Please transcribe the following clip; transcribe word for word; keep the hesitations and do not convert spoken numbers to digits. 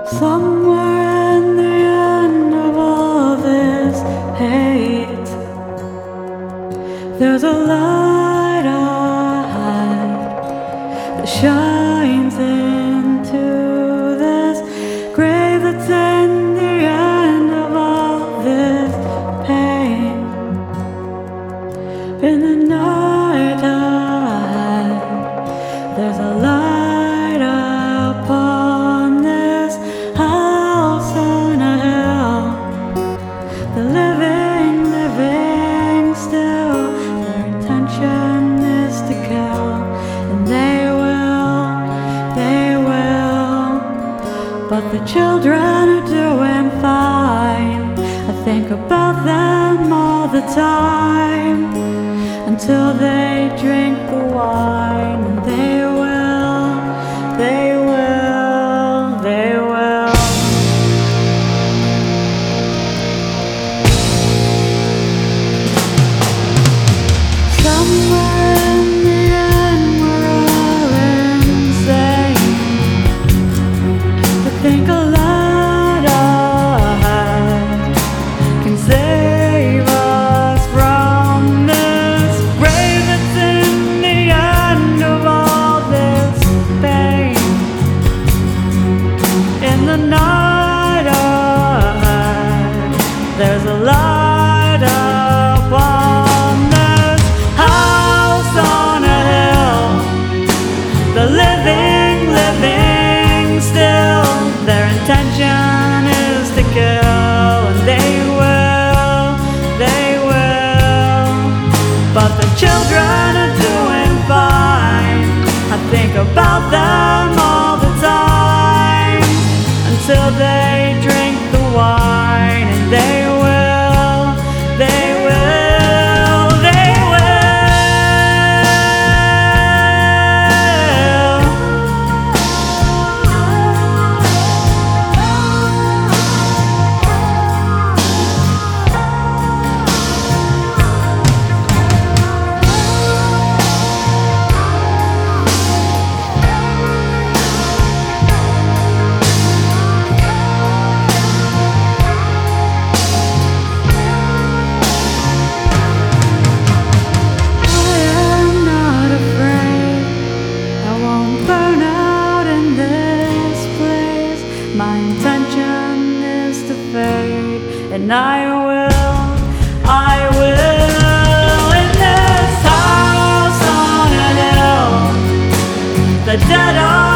Somewhere in the end of all this hate, there's a light ahead that shines into this grave that's in the end of all this pain. In the night ahead, there's a light upon this house on a hill. The living, living still, their intention is to kill, and they will, they will. But the children are doing fine. I think about them all the time, until they drink the wine, and they will, they will, they will. Somewhere in the end we're all insane. I think a lot ahead can save us from this grave that's in the end of all this pain. In the night ahead, there's a light upon this house on a hill. The living, living still, their intention is to kill, and they will, they will. But the children are doing fine. I think about them all the time, until they drink the wine, and they will, they will, they my intention is to fade, and I will, I will. In this house on a hill, the dead are